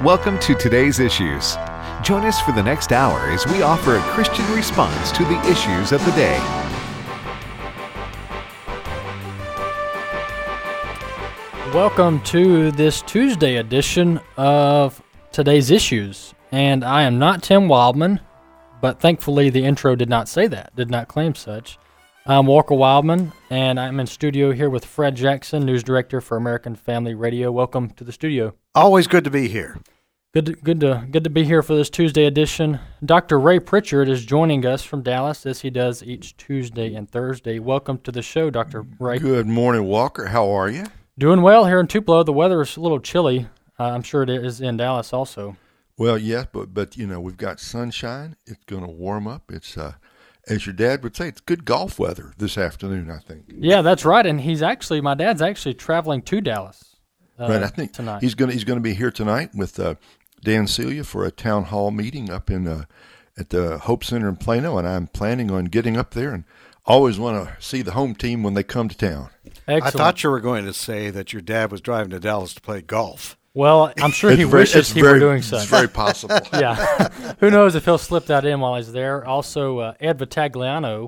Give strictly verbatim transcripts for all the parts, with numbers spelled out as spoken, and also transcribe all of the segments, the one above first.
Welcome to Today's Issues. Join us for the next hour as we offer a Christian response to the issues of the day. Welcome to this Tuesday edition of Today's Issues. And I am not Tim Wildman, but thankfully the intro did not say that, did not claim such. I'm Walker Wildman, and I'm in studio here with Fred Jackson, News Director for American Family Radio. Welcome to the studio. Always good to be here. Good to, good to, good to be here for this Tuesday edition. Doctor Ray Pritchard is joining us from Dallas, as he does each Tuesday and Thursday. Welcome to the show, Doctor Ray. Good morning, Walker. How are you? Doing well here in Tupelo. The weather is a little chilly. Uh, I'm sure it is in Dallas also. Well, yes, but, but you know, we've got sunshine. It's going to warm up. It's uh. As your dad would say, it's good golf weather this afternoon, I think. Yeah, that's right. And he's actually, my dad's actually traveling to Dallas uh, right, I think tonight. He's going to he's going to be here tonight with uh, Dan Celia for a town hall meeting up in uh, at the Hope Center in Plano, and I'm planning on getting up there and always want to see the home team when they come to town. Excellent. I thought you were going to say that your dad was driving to Dallas to play golf. Well, I'm sure he very, wishes he very, were doing such. It's very possible. Yeah. Who knows if he'll slip that in while he's there. Also, uh, Ed Vitagliano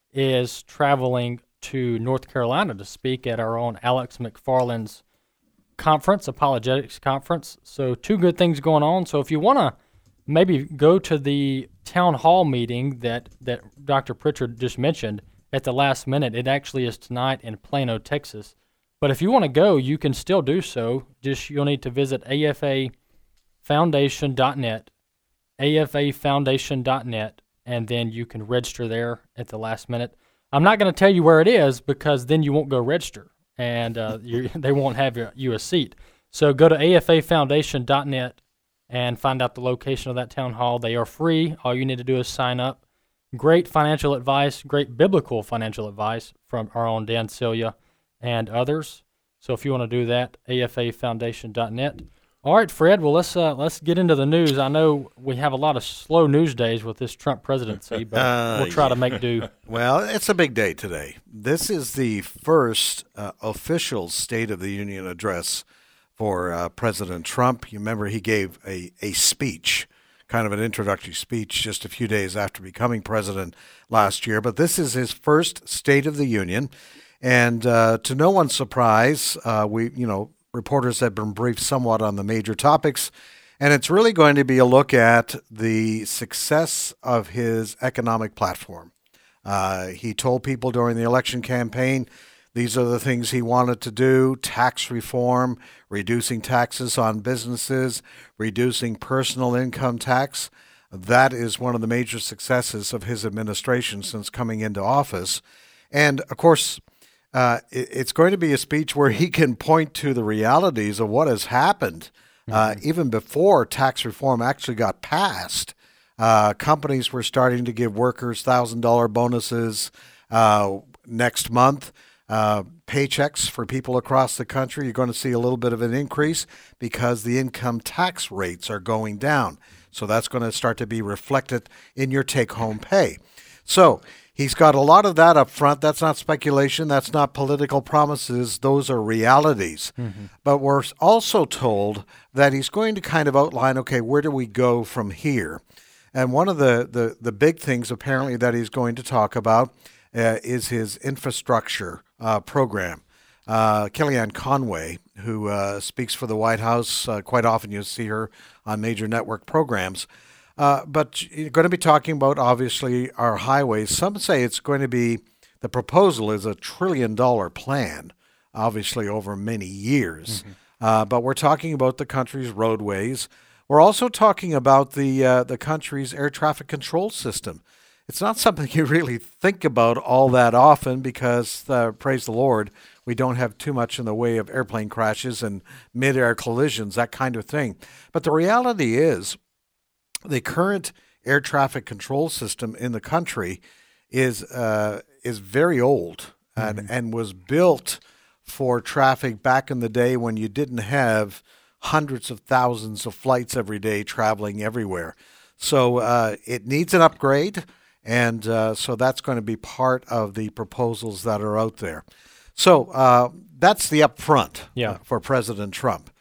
is traveling to North Carolina to speak at our own Alex McFarland's conference, Apologetics Conference. So two good things going on. So if you want to maybe go to the town hall meeting that, that Doctor Pritchard just mentioned at the last minute, it actually is tonight in Plano, Texas. But if you want to go, you can still do so. Just you'll need to visit A F A foundation dot net, A F A foundation dot net, and then you can register there at the last minute. I'm not going to tell you where it is because then you won't go register, and uh, you, they won't have you a seat. So go to A F A foundation dot net and find out the location of that town hall. They are free. All you need to do is sign up. Great financial advice, great biblical financial advice from our own Dan Celia and others. So if you want to do that, A F A foundation dot net. All right, Fred, well, let's uh, let's get into the news. I know we have a lot of slow news days with this Trump presidency, but uh, we'll try yeah. to make do. Well, it's a big day today. This is the first uh, official State of the Union address for uh, President Trump. You remember he gave a, a speech, kind of an introductory speech just a few days after becoming president last year. But this is his first State of the Union. And uh, to no one's surprise, uh, we, you know, reporters have been briefed somewhat on the major topics, and it's really going to be a look at the success of his economic platform. Uh, he told people during the election campaign these are the things he wanted to do: tax reform, reducing taxes on businesses, reducing personal income tax. That is one of the major successes of his administration since coming into office. And, of course, Uh, it, it's going to be a speech where he can point to the realities of what has happened. Uh, mm-hmm. Even before tax reform actually got passed, uh, companies were starting to give workers one thousand dollars bonuses uh, next month. Uh, paychecks for people across the country, you're going to see a little bit of an increase because the income tax rates are going down. So that's going to start to be reflected in your take-home pay. So he's got a lot of that up front. That's not speculation. That's not political promises. Those are realities. Mm-hmm. But we're also told that he's going to kind of outline, okay, where do we go from here? And one of the, the, the big things apparently that he's going to talk about uh, is his infrastructure uh, program. Uh, Kellyanne Conway, who uh, speaks for the White House, uh, quite often you'll see her on major network programs. Uh, but you're going to be talking about, obviously, our highways. Some say it's going to be, the proposal is a trillion dollar plan, obviously over many years. Mm-hmm. Uh, but we're talking about the country's roadways. We're also talking about the uh, the country's air traffic control system. It's not something you really think about all that often because, uh, praise the Lord, we don't have too much in the way of airplane crashes and mid-air collisions, that kind of thing. But the reality is, the current air traffic control system in the country is uh, is very old and, mm-hmm. and was built for traffic back in the day when you didn't have hundreds of thousands of flights every day traveling everywhere. So uh, it needs an upgrade, and uh, so that's going to be part of the proposals that are out there. So uh, that's the upfront yeah. uh, for President Trump.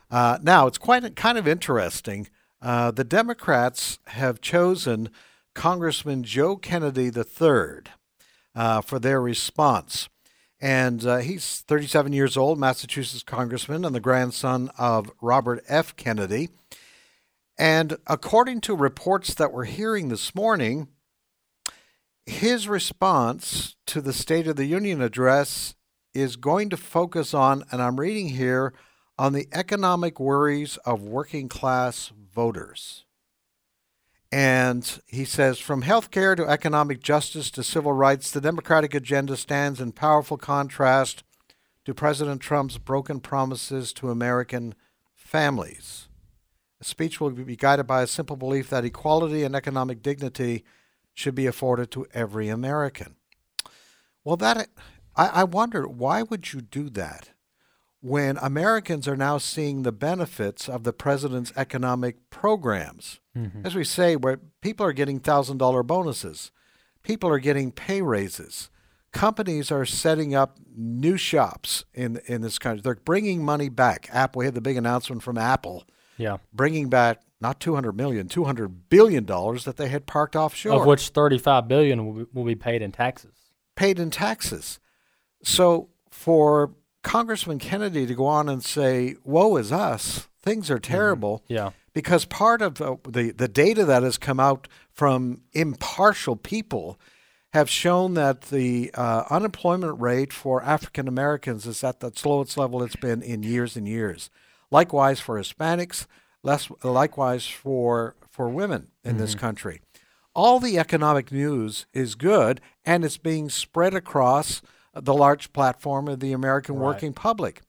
Uh, now, it's quite kind of interesting. Uh, the Democrats have chosen Congressman Joe Kennedy the third uh, for their response. And uh, he's thirty-seven years old, Massachusetts congressman, and the grandson of Robert F. Kennedy. And according to reports that we're hearing this morning, his response to the State of the Union address is going to focus on, and I'm reading here, on the economic worries of working class voters. And he says, from health care to economic justice to civil rights, the Democratic agenda stands in powerful contrast to President Trump's broken promises to American families. The speech will be guided by a simple belief that equality and economic dignity should be afforded to every American. Well, that I, I wonder, why would you do that when Americans are now seeing the benefits of the president's economic programs? Mm-hmm. As we say, where people are getting one thousand dollars bonuses, people are getting pay raises, companies are setting up new shops in in this country. They're bringing money back. Apple, we had the big announcement from Apple, yeah, bringing back not two hundred million dollars, two hundred billion dollars that they had parked offshore. Of which thirty-five billion dollars will be, will be paid in taxes. Paid in taxes. So for Congressman Kennedy to go on and say, woe is us, things are terrible. Mm-hmm. Yeah. Because part of uh, the, the data that has come out from impartial people have shown that the uh, unemployment rate for African Americans is at the lowest level it's been in years and years. Likewise for Hispanics, less, likewise for, for women in mm-hmm. this country. All the economic news is good, and it's being spread across the large platform of the American right. working public.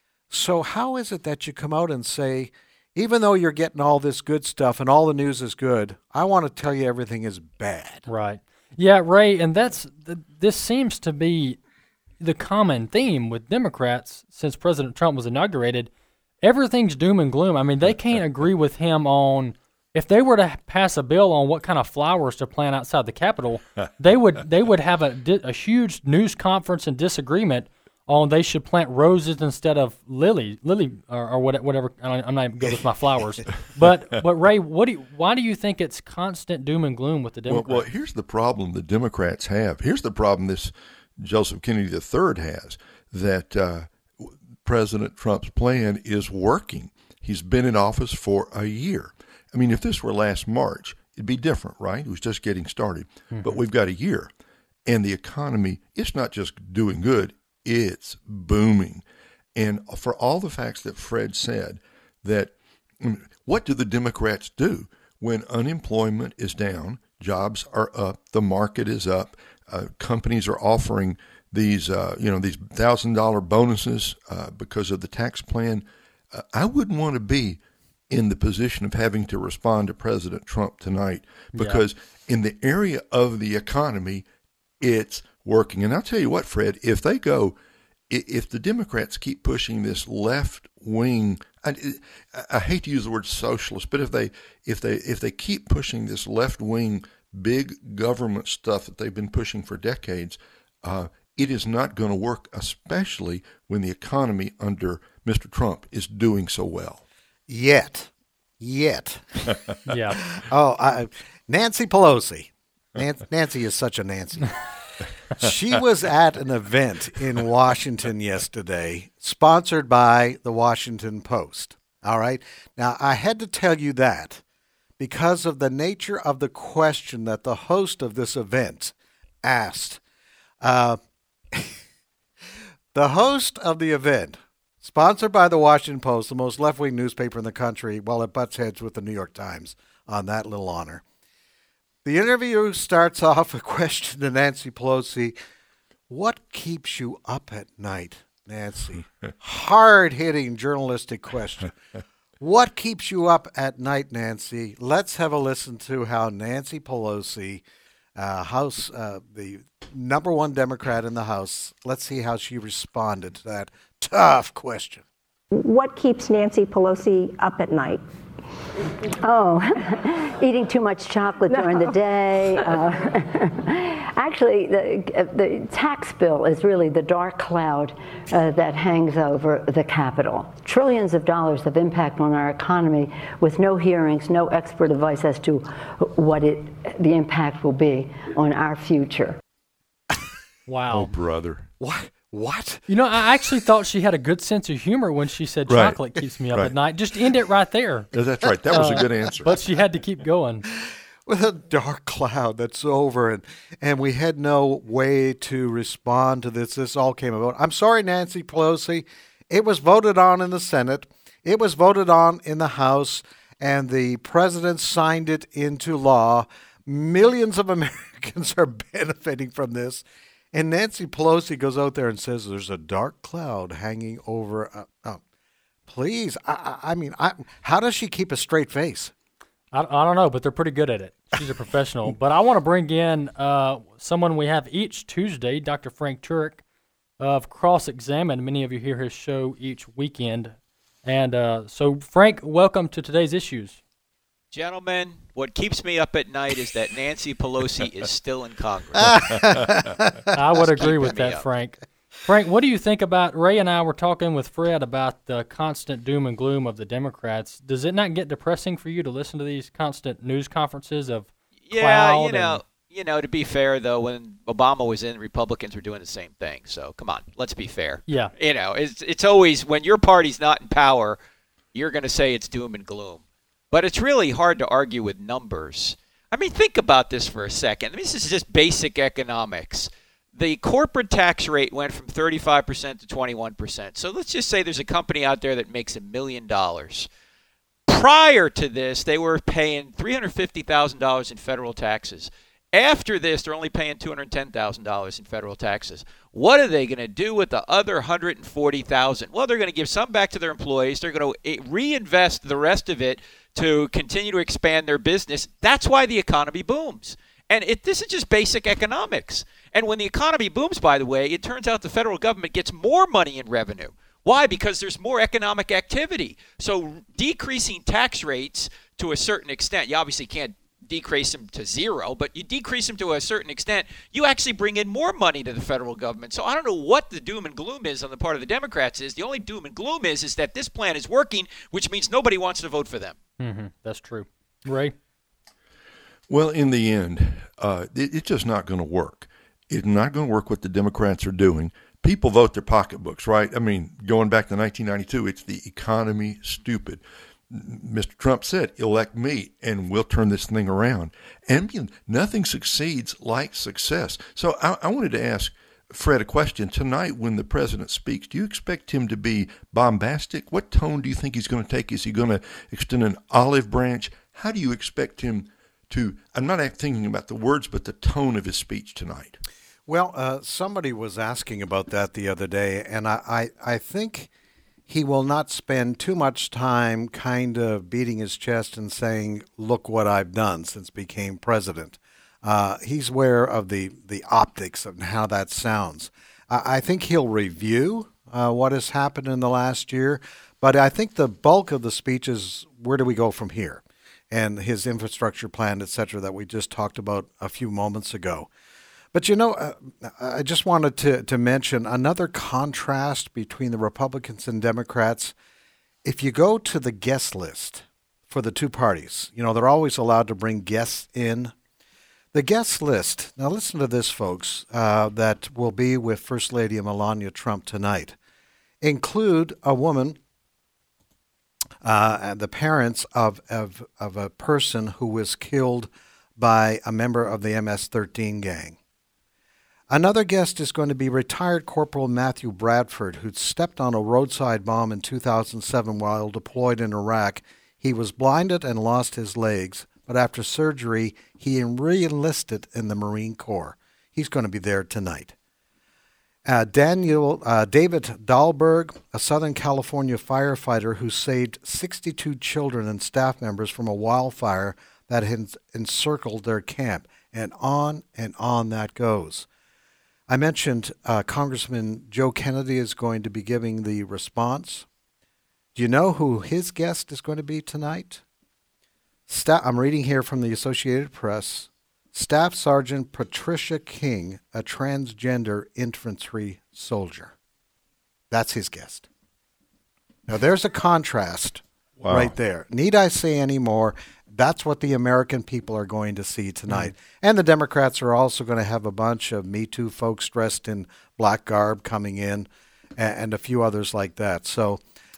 So how is it that you come out and say, even though you're getting all this good stuff and all the news is good, I want to tell you everything is bad? Right. Yeah, Ray, and that's this seems to be the common theme with Democrats since President Trump was inaugurated. Everything's doom and gloom. I mean, they can't agree with him on if they were to pass a bill on what kind of flowers to plant outside the Capitol, they would they would have a, a huge news conference and disagreement on they should plant roses instead of lily, lily or, or whatever. I'm not even good with my flowers. But but Ray, what do you, why do you think it's constant doom and gloom with the Democrats? Well, well, here's the problem the Democrats have. Here's the problem this Joseph Kennedy the third has, that uh, President Trump's plan is working. He's been in office for a year. I mean, if this were last March, it'd be different, right? It was just getting started. Mm-hmm. But we've got a year, and the economy, it's not just doing good. It's booming. And for all the facts that Fred said, that what do the Democrats do when unemployment is down, jobs are up, the market is up, uh, companies are offering these, uh, you know, these one thousand dollars bonuses uh, because of the tax plan? Uh, I wouldn't want to be in the position of having to respond to President Trump tonight because yeah. in the area of the economy, it's working. And I'll tell you what, Fred, if they go, if the Democrats keep pushing this left wing, I, I hate to use the word socialist, but if they if they if they keep pushing this left wing big government stuff that they've been pushing for decades, uh, it is not going to work, especially when the economy under Mister Trump is doing so well. Yet, yet, yeah. Oh, I, Nancy Pelosi. Nancy, Nancy is such a Nancy. She was at an event in Washington yesterday, sponsored by the Washington Post. All right. Now, I had to tell you that because of the nature of the question that the host of this event asked. Uh, the host of the event, sponsored by the Washington Post, the most left-wing newspaper in the country, well, it butts heads with the New York Times on that little honor. The interview starts off with a question to Nancy Pelosi. What keeps you up at night, Nancy? Hard-hitting journalistic question. What keeps you up at night, Nancy? Let's have a listen to how Nancy Pelosi, uh, House, uh, the number one Democrat in the House, let's see how she responded to that tough question. What keeps Nancy Pelosi up at night? Oh, eating too much chocolate during the day. Uh, actually, the, the tax bill is really the dark cloud uh, that hangs over the Capitol. Trillions of dollars of impact on our economy with no hearings, no expert advice as to what it, the impact will be on our future. Wow. Oh, brother. What? What? You know, I actually thought she had a good sense of humor when she said Right. chocolate keeps me up Right. at night. Just end it right there. Yeah, that's right. That was a good answer. But she had to keep going. With a dark cloud that's over, and, and we had no way to respond to this. This all came about. I'm sorry, Nancy Pelosi. It was voted on in the Senate. It was voted on in the House, and the president signed it into law. Millions of Americans are benefiting from this. And Nancy Pelosi goes out there and says there's a dark cloud hanging over. Uh, oh, please. I, I, I mean, I, how does she keep a straight face? I, I don't know, but they're pretty good at it. She's a professional. But I want to bring in uh, someone we have each Tuesday, Doctor Frank Turek of Cross Examine. Many of you hear his show each weekend. And uh, so, Frank, welcome to today's issues. Gentlemen, what keeps me up at night is that Nancy Pelosi is still in Congress. I would agree with keeping me that, up. Frank. Frank, what do you think about, Ray and I were talking with Fred about the constant doom and gloom of the Democrats. Does it not get depressing for you to listen to these constant news conferences of Yeah, cloud you know, and- you know. To be fair, though, when Obama was in, Republicans were doing the same thing. So come on, let's be fair. Yeah. You know, it's it's always when your party's not in power, you're going to say it's doom and gloom. But it's really hard to argue with numbers. I mean, think about this for a second. I mean, this is just basic economics. The corporate tax rate went from thirty-five percent to twenty-one percent. So let's just say there's a company out there that makes a million dollars. Prior to this, they were paying three hundred fifty thousand dollars in federal taxes. After this, they're only paying two hundred ten thousand dollars in federal taxes. What are they going to do with the other one hundred forty thousand dollars? Well, they're going to give some back to their employees. They're going to reinvest the rest of it to continue to expand their business. That's why the economy booms. And it, this is just basic economics. And when the economy booms, by the way, it turns out the federal government gets more money in revenue. Why? Because there's more economic activity. So decreasing tax rates to a certain extent, you obviously can't decrease them to zero, but you decrease them to a certain extent, you actually bring in more money to the federal government. So I don't know what the doom and gloom is on the part of the Democrats is. The only doom and gloom is, is that this plan is working, which means nobody wants to vote for them. Mm-hmm. That's true. Ray? Well, in the end, uh, it, it's just not going to work. It's not going to work what the Democrats are doing. People vote their pocketbooks, right? I mean, going back to nineteen ninety-two, it's the economy stupid. Mister Trump said, elect me, and we'll turn this thing around. And nothing succeeds like success. So I, I wanted to ask Fred a question. Tonight, when the president speaks, do you expect him to be bombastic? What tone do you think he's going to take? Is he going to extend an olive branch? How do you expect him to, I'm not thinking about the words, but the tone of his speech tonight? Well, uh, somebody was asking about that the other day, and I, I, I think he will not spend too much time kind of beating his chest and saying, look what I've done since became president. Uh, he's aware of the, the optics and how that sounds. I, I think he'll review uh, what has happened in the last year, but I think the bulk of the speech is where do we go from here? And his infrastructure plan, et cetera, that we just talked about a few moments ago. But, you know, uh, I just wanted to, to mention another contrast between the Republicans and Democrats. If you go to the guest list for the two parties, you know, they're always allowed to bring guests in. The guest list, now listen to this, folks, uh, that will be with First Lady Melania Trump tonight, include a woman, uh, the parents of, of, of a person who was killed by a member of the M S thirteen gang. Another guest is going to be retired Corporal Matthew Bradford, who stepped on a roadside bomb in two thousand seven while deployed in Iraq. He was blinded and lost his legs, but after surgery, he re-enlisted in the Marine Corps. He's going to be there tonight. Uh, Daniel uh, David Dahlberg, a Southern California firefighter who saved sixty-two children and staff members from a wildfire that had encircled their camp, and on and on that goes. I mentioned uh, Congressman Joe Kennedy is going to be giving the response. Do you know who his guest is going to be tonight? Sta- I'm reading here from the Associated Press. Staff Sergeant Patricia King, a transgender infantry soldier. That's his guest. Now, there's a contrast Wow. right there. Need I say any more? That's what the American people are going to see tonight. Mm-hmm. And the Democrats are also going to have a bunch of Me Too folks dressed in black garb coming in, and, and a few others like that. So,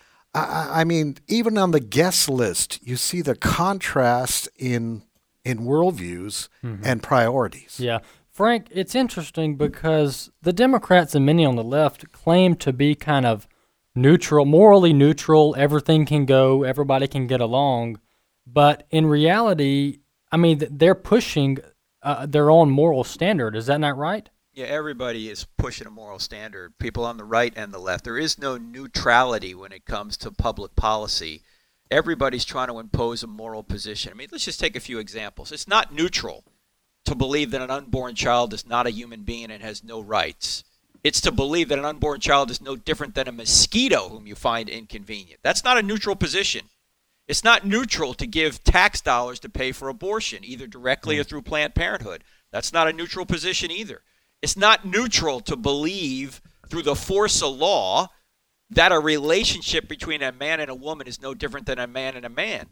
I, I mean, even on the guest list, you see the contrast in in worldviews mm-hmm. and priorities. Yeah. Frank, it's interesting because the Democrats and many on the left claim to be kind of neutral, morally neutral, everything can go, everybody can get along. But in reality, I mean, they're pushing uh, their own moral standard. Is that not right? Yeah, everybody is pushing a moral standard, people on the right and the left. There is no neutrality when it comes to public policy. Everybody's trying to impose a moral position. I mean, let's just take a few examples. It's not neutral to believe that an unborn child is not a human being and has no rights. It's to believe that an unborn child is no different than a mosquito whom you find inconvenient. That's not a neutral position. It's not neutral to give tax dollars to pay for abortion, either directly or through Planned Parenthood. That's not a neutral position either. It's not neutral to believe through the force of law that a relationship between a man and a woman is no different than a man and a man.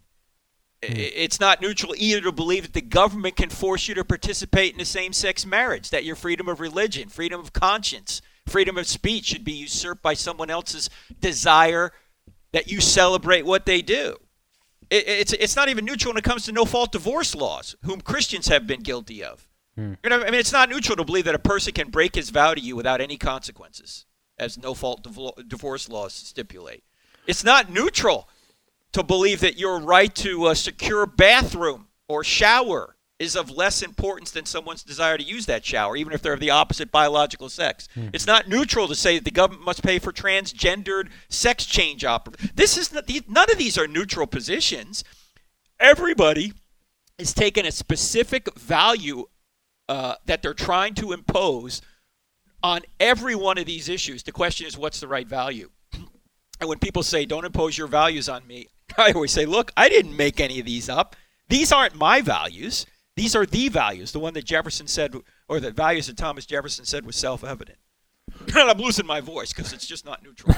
It's not neutral either to believe that the government can force you to participate in a same-sex marriage, that your freedom of religion, freedom of conscience, freedom of speech should be usurped by someone else's desire that you celebrate what they do. It, it's it's not even neutral when it comes to no-fault divorce laws, whom Christians have been guilty of. Hmm. You know, I mean, it's not neutral to believe that a person can break his vow to you without any consequences, as no-fault div- divorce laws stipulate. It's not neutral to believe that your right to a secure bathroom or shower is of less importance than someone's desire to use that shower, even if they're of the opposite biological sex. Mm-hmm. It's not neutral to say that the government must pay for transgendered sex change operations. This is not, none of these are neutral positions. Everybody is taking a specific value uh, that they're trying to impose on every one of these issues. The question is, what's the right value? And when people say, don't impose your values on me, I always say, look, I didn't make any of these up. These aren't my values. These are the values, the one that Jefferson said, or the values that Thomas Jefferson said was self-evident. And I'm losing my voice because it's just not neutral.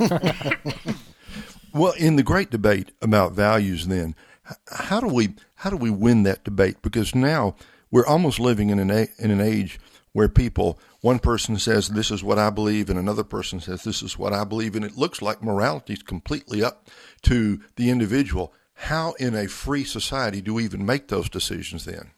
Well, in the great debate about values then, how do we how do we win that debate? Because now we're almost living in an a, in an age where people, one person says this is what I believe and another person says this is what I believe, and it looks like morality is completely up to the individual. How in a free society do we even make those decisions then?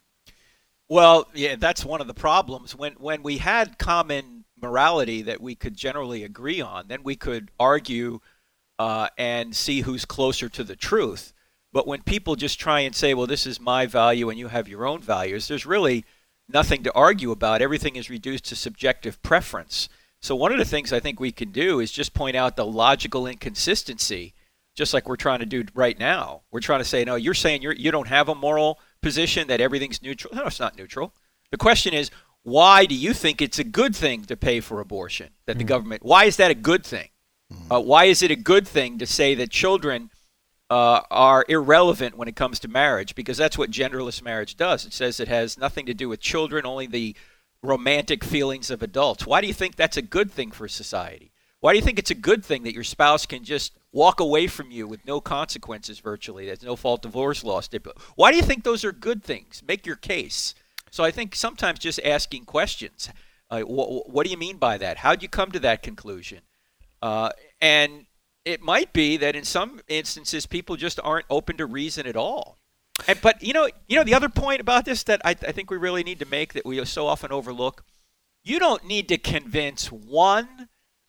Well, yeah, that's one of the problems. When when we had common morality that we could generally agree on, then we could argue uh, and see who's closer to the truth. But when people just try and say, well, this is my value and you have your own values, there's really nothing to argue about. Everything is reduced to subjective preference. So one of the things I think we can do is just point out the logical inconsistency, just like we're trying to do right now. We're trying to say, no, you're saying you're, you don't have a moral position, that everything's neutral. No, it's not neutral. The question is, why do you think it's a good thing to pay for abortion, that the mm-hmm. government, why is that a good thing? Mm-hmm. Uh, why is it a good thing to say that children uh, are irrelevant when it comes to marriage? Because that's what genderless marriage does. It says it has nothing to do with children, only the romantic feelings of adults. Why do you think that's a good thing for society? Why do you think it's a good thing that your spouse can just walk away from you with no consequences virtually? There's no fault divorce law stipulated. Why do you think those are good things? Make your case. So I think sometimes just asking questions. Uh, wh- what do you mean by that? How did you come to that conclusion? Uh, and it might be that in some instances people just aren't open to reason at all. And, but you know, you know the other point about this that I, th- I think we really need to make that we so often overlook. You don't need to convince one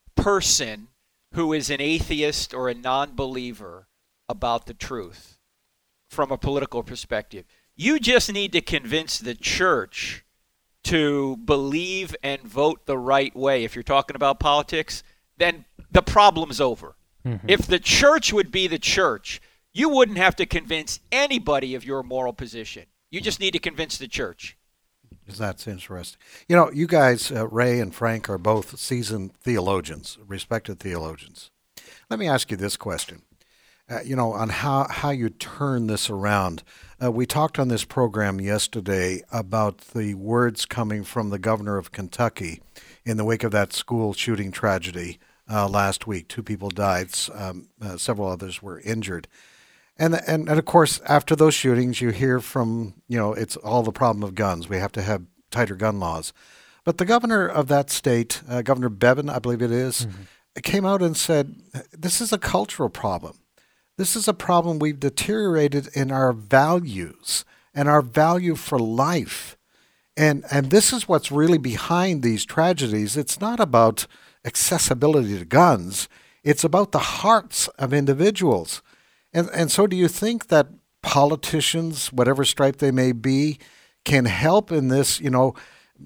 person who is an atheist or a non-believer about the truth from a political perspective. You just need to convince the church to believe and vote the right way. If you're talking about politics, then the problem's over. Mm-hmm. If the church would be the church, you wouldn't have to convince anybody of your moral position. You just need to convince the church. That's interesting. You know, you guys, uh, Ray and Frank, are both seasoned theologians, respected theologians. Let me ask you this question. uh, you know, on how, how you turn this around. Uh, we talked on this program yesterday about the words coming from the governor of Kentucky in the wake of that school shooting tragedy uh, last week. Two people died, um, uh, several others were injured. And, and and of course, after those shootings, you hear from, you know, it's all the problem of guns. We have to have tighter gun laws. But the governor of that state, uh, Governor Bevin, I believe it is, mm-hmm. came out and said, this is a cultural problem. This is a problem we've deteriorated in our values and our value for life. And and this is what's really behind these tragedies. It's not about accessibility to guns. It's about the hearts of individuals. And and so do you think that politicians, whatever stripe they may be, can help in this? You know,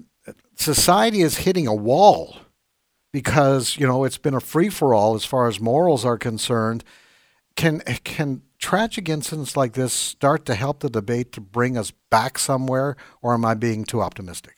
society is hitting a wall because, you know, it's been a free-for-all as far as morals are concerned. Can can tragic incidents like this start to help the debate to bring us back somewhere, or am I being too optimistic?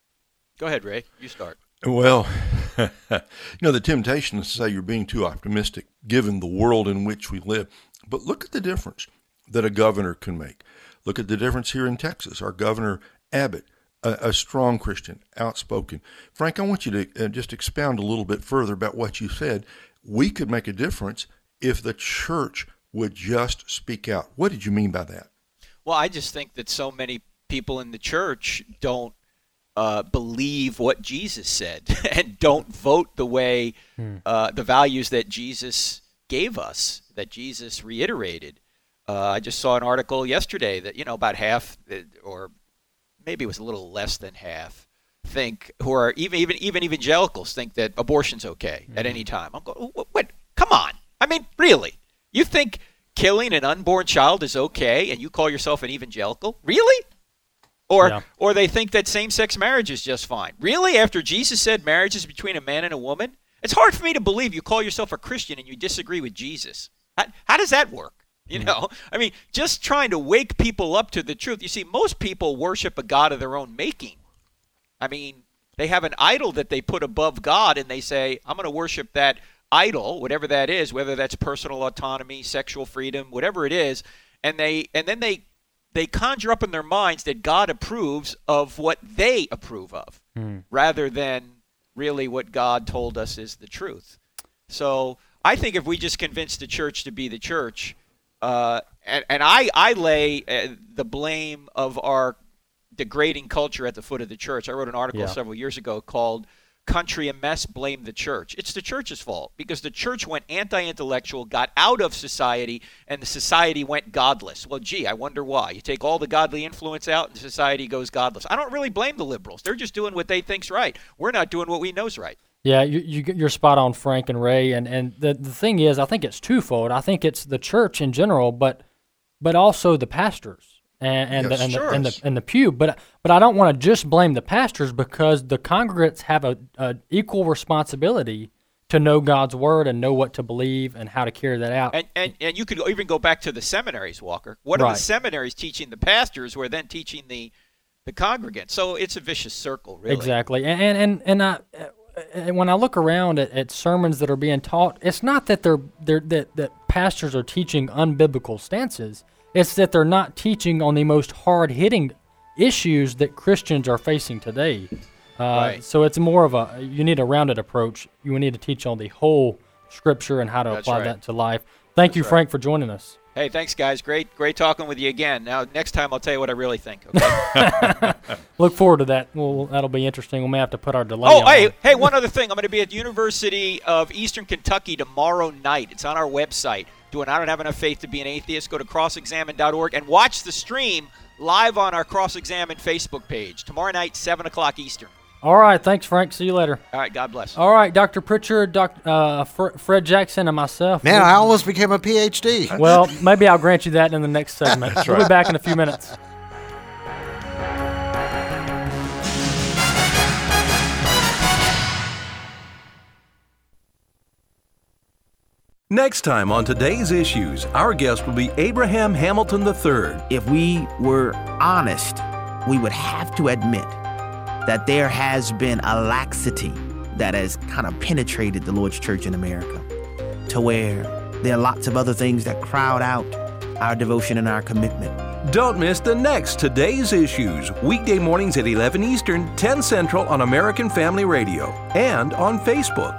Go ahead, Ray. You start. Well, you know, the temptation is to say you're being too optimistic given the world in which we live. But look at the difference that a governor can make. Look at the difference here in Texas. Our Governor Abbott, a, a strong Christian, outspoken. Frank, I want you to uh, just expound a little bit further about what you said. We could make a difference if the church would just speak out. What did you mean by that? Well, I just think that so many people in the church don't uh, believe what Jesus said and don't vote the way, hmm. uh, the values that Jesus gave us, that Jesus reiterated. Uh, I just saw an article yesterday that, you know, about half, or maybe it was a little less than half, think, who are even even even evangelicals think that abortion's okay mm-hmm. at any time. I'm going, what, what? Come on. I mean, really? You think killing an unborn child is okay and you call yourself an evangelical? Really? Or yeah. or they think that same-sex marriage is just fine. Really? After Jesus said marriage is between a man and a woman? It's hard for me to believe you call yourself a Christian and you disagree with Jesus. How, how does that work? You know, I mean, just trying to wake people up to the truth. You see, most people worship a God of their own making. I mean, they have an idol that they put above God, and they say, I'm going to worship that idol, whatever that is, whether that's personal autonomy, sexual freedom, whatever it is, and they and then they they conjure up in their minds that God approves of what they approve of, mm. rather than really what God told us is the truth. So I think if we just convince the church to be the church, Uh, and, and I, I lay uh, the blame of our degrading culture at the foot of the church. I wrote an article yeah. several years ago called Country a Mess, Blame the Church. It's the church's fault because the church went anti-intellectual, got out of society, and the society went godless. Well, gee, I wonder why. You take all the godly influence out and society goes godless. I don't really blame the liberals. They're just doing what they think's right. We're not doing what we know's right. Yeah, you, you, you're spot on, Frank and Ray. And, and the, the thing is, I think it's twofold. I think it's the church in general, but but also the pastors and, and, yes, the, and, the, and, the, and the pew. But but I don't want to just blame the pastors because the congregants have a, a equal responsibility to know God's word and know what to believe and how to carry that out. And and, and you could even go back to the seminaries, Walker. What right. are the seminaries teaching the pastors who are then teaching the the congregants? So it's a vicious circle, really. Exactly. And and and, and I. And when I look around at, at sermons that are being taught, it's not that they're, they're that, that pastors are teaching unbiblical stances. It's that they're not teaching on the most hard-hitting issues that Christians are facing today. Uh, right. So it's more of a, you need a rounded approach. You need to teach on the whole Scripture and how to That's apply right. that to life. Thank That's you, right. Frank, for joining us. Hey, thanks, guys. Great great talking with you again. Now, next time I'll tell you what I really think, okay? Look forward to that. Well, that'll be interesting. We may have to put our delay oh, on. Oh, hey, hey, one other thing. I'm going to be at the University of Eastern Kentucky tomorrow night. It's on our website. Doing I Don't Have Enough Faith to Be an Atheist. Go to cross examine dot org and watch the stream live on our Cross Examine Facebook page. Tomorrow night, seven o'clock Eastern. All right. Thanks, Frank. See you later. All right. God bless. All right. Doctor Pritchard, Doc, uh, Fr- Fred Jackson, and myself. Man, I almost became a P H D. Well, maybe I'll grant you that in the next segment. That's we'll right. be back in a few minutes. Next time on Today's Issues, our guest will be Abraham Hamilton the third. If we were honest, we would have to admit that there has been a laxity that has kind of penetrated the Lord's church in America to where there are lots of other things that crowd out our devotion and our commitment. Don't miss the next Today's Issues, weekday mornings at eleven Eastern, ten Central on American Family Radio and on Facebook.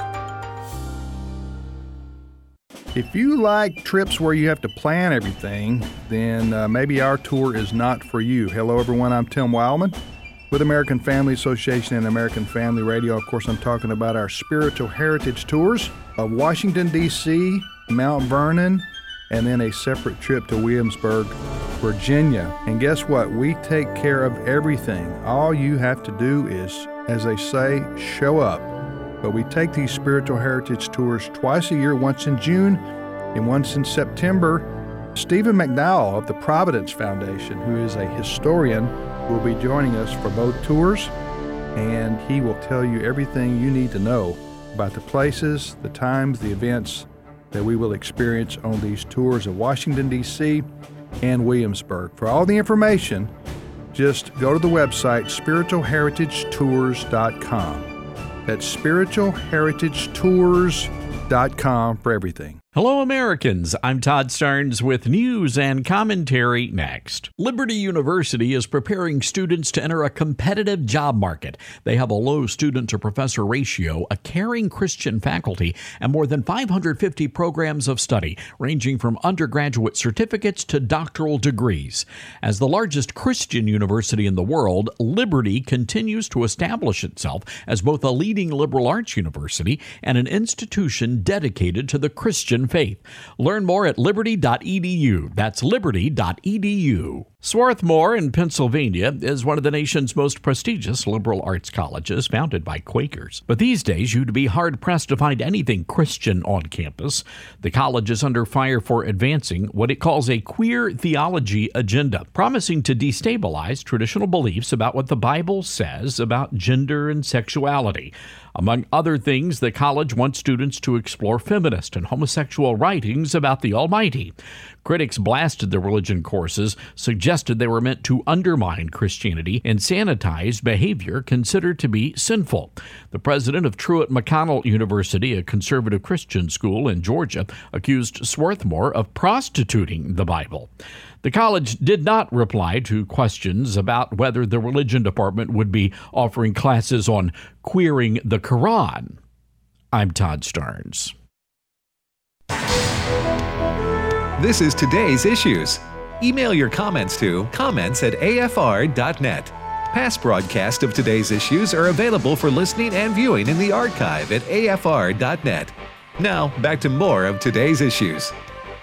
If you like trips where you have to plan everything, then uh, maybe our tour is not for you. Hello, everyone. I'm Tim Wildman with American Family Association and American Family Radio. Of course, I'm talking about our spiritual heritage tours of Washington, D C, Mount Vernon, and then a separate trip to Williamsburg, Virginia. And guess what? We take care of everything. All you have to do is, as they say, show up. But we take these spiritual heritage tours twice a year, once in June and once in September. Stephen McDowell of the Providence Foundation, who is a historian, will be joining us for both tours, and he will tell you everything you need to know about the places, the times, the events that we will experience on these tours of Washington, D C and Williamsburg. For all the information, just go to the website spiritual heritage tours dot com. That's spiritual heritage tours dot com for everything. Hello, Americans. I'm Todd Starnes with news and commentary next. Liberty University is preparing students to enter a competitive job market. They have a low student-to-professor ratio, a caring Christian faculty, and more than five hundred fifty programs of study, ranging from undergraduate certificates to doctoral degrees. As the largest Christian university in the world, Liberty continues to establish itself as both a leading liberal arts university and an institution dedicated to the Christian faith. Learn more at liberty dot e d u. That's liberty dot e d u. Swarthmore in Pennsylvania is one of the nation's most prestigious liberal arts colleges, founded by Quakers. But these days, you'd be hard-pressed to find anything Christian on campus. The college is under fire for advancing what it calls a queer theology agenda, promising to destabilize traditional beliefs about what the Bible says about gender and sexuality. Among other things, the college wants students to explore feminist and homosexual writings about the Almighty. Critics blasted the religion courses, suggested they were meant to undermine Christianity and sanitize behavior considered to be sinful. The president of Truett McConnell University, a conservative Christian school in Georgia, accused Swarthmore of prostituting the Bible. The college did not reply to questions about whether the religion department would be offering classes on queering the Quran. I'm Todd Starnes. This is Today's Issues. Email your comments to comments at a f r dot net. Past broadcasts of Today's Issues are available for listening and viewing in the archive at a f r dot net. Now, back to more of Today's Issues.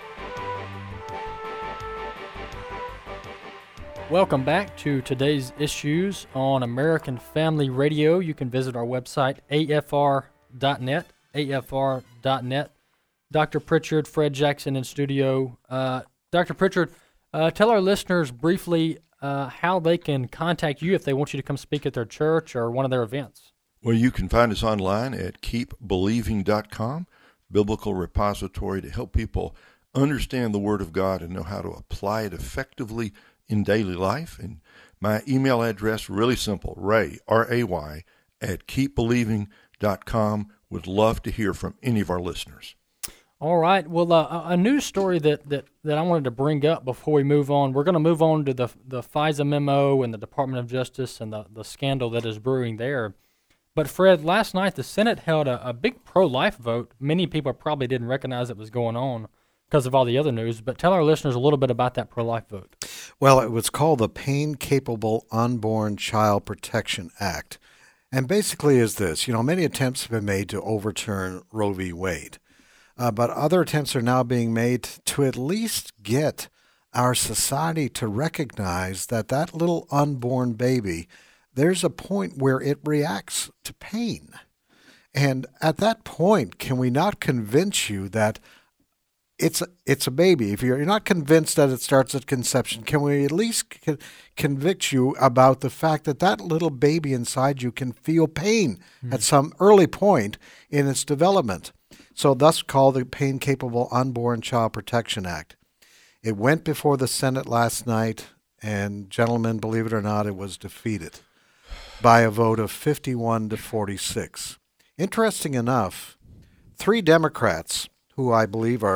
Welcome back to Today's Issues on American Family Radio. You can visit our website, a f r dot net, a f r dot net. Doctor Pritchard, Fred Jackson in studio. Uh, Doctor Pritchard, uh, tell our listeners briefly uh, how they can contact you if they want you to come speak at their church or one of their events. Well, you can find us online at keep believing dot com, biblical repository to help people understand the Word of God and know how to apply it effectively in daily life. And my email address, really simple, Ray, R A Y, at keep believing dot com. Would love to hear from any of our listeners. All right. Well, uh, a news story that, that, that I wanted to bring up before we move on. We're going to move on to the the FISA memo and the Department of Justice and the, the scandal that is brewing there. But, Fred, last night the Senate held a, a big pro-life vote. Many people probably didn't recognize it was going on because of all the other news. But tell our listeners a little bit about that pro-life vote. Well, it was called the Pain-Capable Unborn Child Protection Act. And basically is this, you know, many attempts have been made to overturn Roe v. Wade. Uh, but other attempts are now being made to at least get our society to recognize that that little unborn baby, there's a point where it reacts to pain. And at that point, can we not convince you that it's a, it's a baby? If you're, you're not convinced that it starts at conception, can we at least con- convict you about the fact that that little baby inside you can feel pain mm. at some early point in its development? So thus called the Pain-Capable Unborn Child Protection Act. It went before the Senate last night, and gentlemen, believe it or not, it was defeated by a vote of fifty-one to forty-six. Interesting enough, three Democrats, who I believe are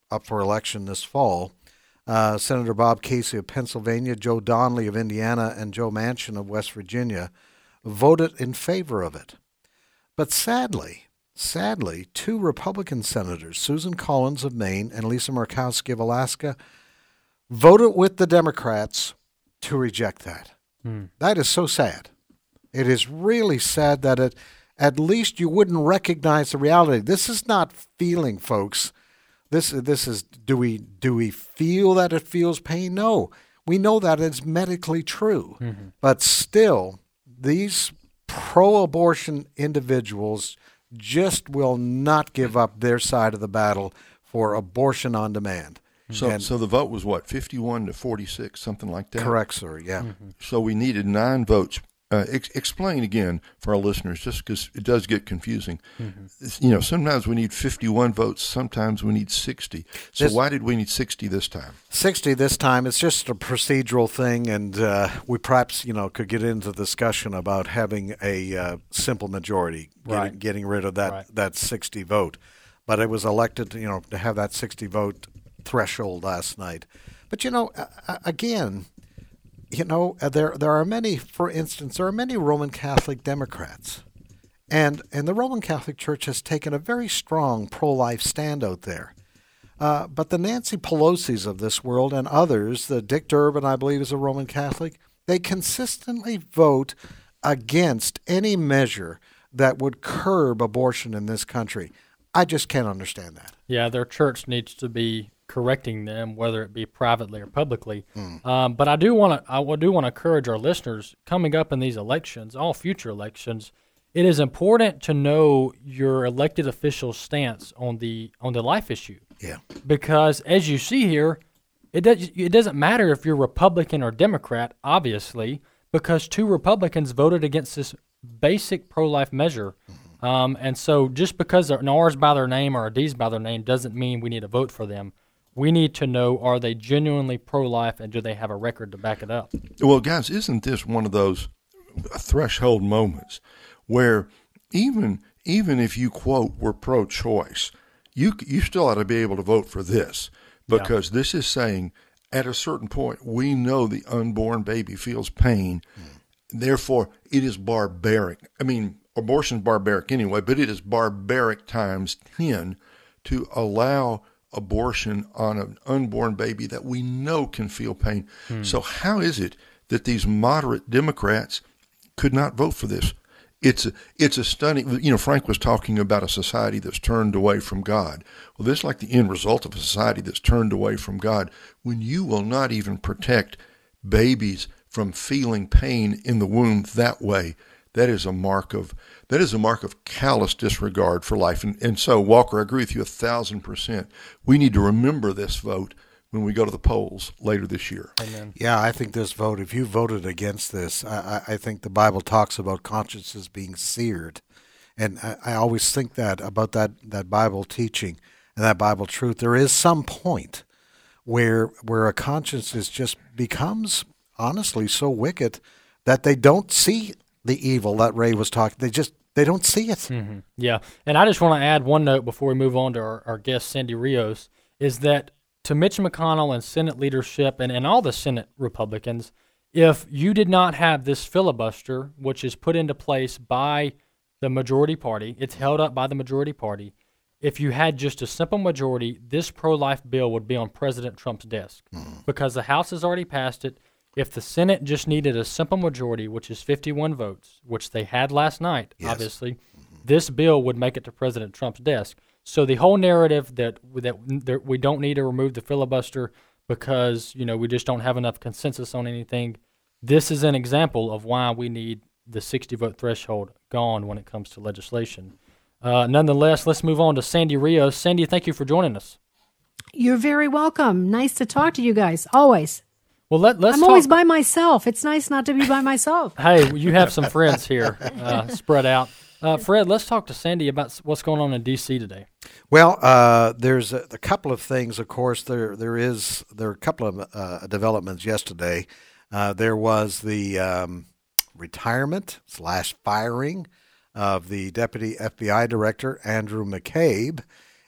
up for election this fall. Uh, Senator Bob Casey of Pennsylvania, Joe Donnelly of Indiana, and Joe Manchin of West Virginia voted in favor of it. But sadly, sadly, two Republican senators, Susan Collins of Maine and Lisa Murkowski of Alaska, voted with the Democrats to reject that. Hmm. That is so sad. It is really sad that it, at least you wouldn't recognize the reality. This is not feeling, folks. This this is do we do we feel that it feels pain? No. We know that it's medically true. Mm-hmm. But still, these pro-abortion individuals just will not give up their side of the battle for abortion on demand. So, and so the vote was what, fifty-one to forty-six, something like that? Correct, sir, yeah. Mm-hmm. So we needed nine votes. Uh, ex- explain again for our listeners, just because it does get confusing. Mm-hmm. You know, sometimes we need fifty-one votes, sometimes we need sixty. So this, why did we need sixty this time? sixty this time. It's just a procedural thing, and uh, we perhaps, you know, could get into discussion about having a uh, simple majority, right. getting, getting rid of that, right. that sixty vote. But it was elected, you know, to have that sixty vote threshold last night. But, you know, uh, again, you know, there there are many, for instance, there are many Roman Catholic Democrats. And and the Roman Catholic Church has taken a very strong pro-life stand out there. Uh, but the Nancy Pelosi's of this world and others, the Dick Durbin, I believe, is a Roman Catholic, they consistently vote against any measure that would curb abortion in this country. I just can't understand that. Yeah, their church needs to be correcting them, whether it be privately or publicly. Mm. Um, but I do want to I do want to encourage our listeners coming up in these elections, all future elections. It is important to know your elected official's stance on the on the life issue. Yeah. Because as you see here, it does it doesn't matter if you're Republican or Democrat, obviously, because two Republicans voted against this basic pro-life measure. Mm-hmm. Um, and so just because an R is by their name or a D is by their name doesn't mean we need to vote for them. We need to know, are they genuinely pro-life, and do they have a record to back it up? Well, guys, isn't this one of those threshold moments where even even if you, quote, were pro-choice, you you still ought to be able to vote for this, because yeah. this is saying at a certain point we know the unborn baby feels pain. Mm. Therefore, it is barbaric. I mean, abortion is barbaric anyway, but it is barbaric times ten to allow abortion on an unborn baby that we know can feel pain. Hmm. So how is it that these moderate Democrats could not vote for this? It's a, it's a stunning, you know, Frank was talking about a society that's turned away from God. Well, this is like the end result of a society that's turned away from God. When you will not even protect babies from feeling pain in the womb that way, that is a mark of that is a mark of callous disregard for life. And, and so, Walker, I agree with you a thousand percent. We need to remember this vote when we go to the polls later this year. Amen. Yeah, I think this vote, if you voted against this, I, I think the Bible talks about consciences being seared. And I, I always think that about that, that Bible teaching and that Bible truth. There is some point where where a conscience is just becomes, honestly, so wicked that they don't see the evil that Ray was talking. They just they don't see it. Mm-hmm. Yeah, and I just want to add one note before we move on to our, our guest, Sandy Rios, is that to Mitch McConnell and Senate leadership and, and all the Senate Republicans, if you did not have this filibuster, which is put into place by the majority party, it's held up by the majority party, if you had just a simple majority, this pro-life bill would be on President Trump's desk mm. because the House has already passed it. If the Senate just needed a simple majority, which is fifty-one votes, which they had last night, yes. obviously, mm-hmm. this bill would make it to President Trump's desk. So the whole narrative that that, that we don't need to remove the filibuster because, you know, we just don't have enough consensus on anything, this is an example of why we need the sixty-vote threshold gone when it comes to legislation. Uh, nonetheless, let's move on to Sandy Rios. Sandy, thank you for joining us. You're very welcome. Nice to talk to you guys, always. Well, let, let's I'm talk. always by myself. It's nice not to be by myself. Hey, you have some friends here uh, spread out. Uh, Fred, let's talk to Sandy about what's going on in D C today. Well, uh, there's a, a couple of things. Of course, there there is there are a couple of uh, developments yesterday. Uh, there was the um, retirement slash firing of the deputy F B I director Andrew McCabe,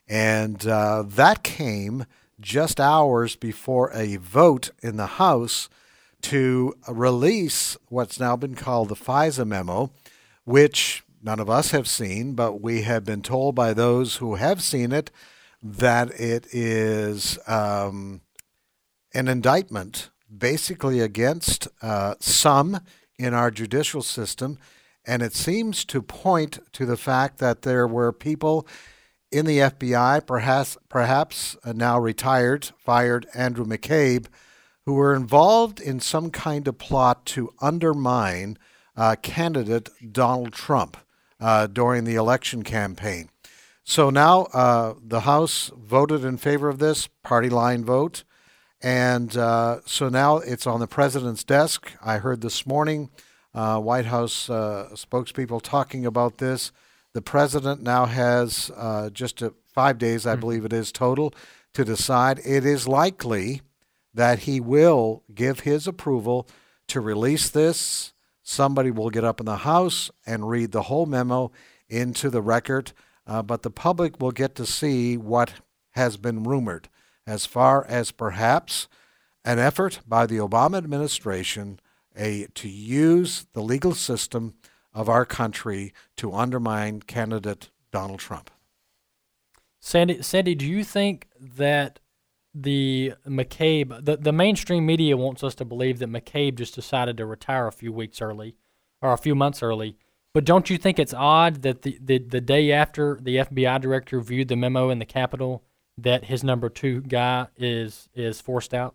And uh, that came just hours before a vote in the House to release what's now been called the FISA memo, which none of us have seen, but we have been told by those who have seen it that it is um, an indictment basically against uh, some in our judicial system. And it seems to point to the fact that there were people in the F B I, perhaps, perhaps now retired, fired Andrew McCabe, who were involved in some kind of plot to undermine uh, candidate Donald Trump uh, during the election campaign. So now uh, the House voted in favor of this, party line vote. And uh, so now it's on the president's desk. I heard this morning uh, White House uh, spokespeople talking about this. The president now has uh, just a, five days, I believe it is, total to decide. It is likely that he will give his approval to release this. Somebody will get up in the House and read the whole memo into the record, uh, but the public will get to see what has been rumored as far as perhaps an effort by the Obama administration a, to use the legal system of our country to undermine candidate Donald Trump. Sandy, Sandy, do you think that the McCabe, the, the mainstream media wants us to believe that McCabe just decided to retire a few weeks early or a few months early, but don't you think it's odd that the, the, the day after the F B I director viewed the memo in the Capitol that his number two guy is is forced out?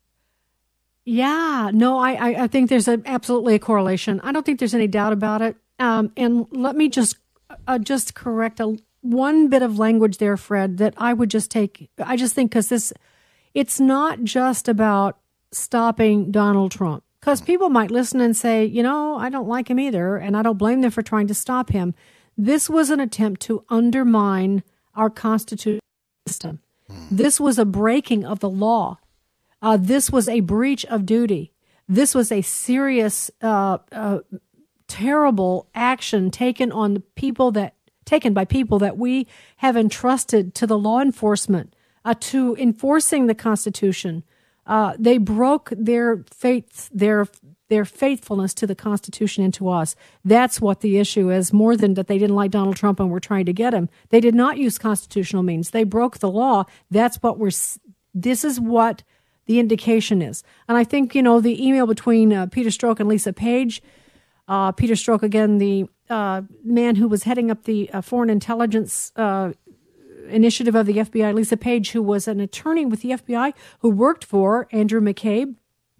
Yeah, no, I, I, I think there's a, absolutely a correlation. I don't think there's any doubt about it. Um, and let me just uh, just correct a, one bit of language there, Fred, that I would just take. I just think because this, it's not just about stopping Donald Trump. Because people might listen and say, you know, I don't like him either, and I don't blame them for trying to stop him. This was an attempt to undermine our constitutional system. This was a breaking of the law. Uh, this was a breach of duty. This was a serious, uh, uh, terrible action taken on the people that taken by people that we have entrusted to the law enforcement uh, to enforcing the Constitution. Uh, they broke their faith, their their faithfulness to the Constitution and to us. That's what the issue is, more than that they didn't like Donald Trump and were trying to get him. They did not use constitutional means. They broke the law. That's what we're. This is what the indication is. And I think, you know, the email between uh, Peter Strzok and Lisa Page, uh, Peter Strzok, again, the uh, man who was heading up the uh, foreign intelligence uh, initiative of the F B I, Lisa Page, who was an attorney with the F B I, who worked for Andrew McCabe.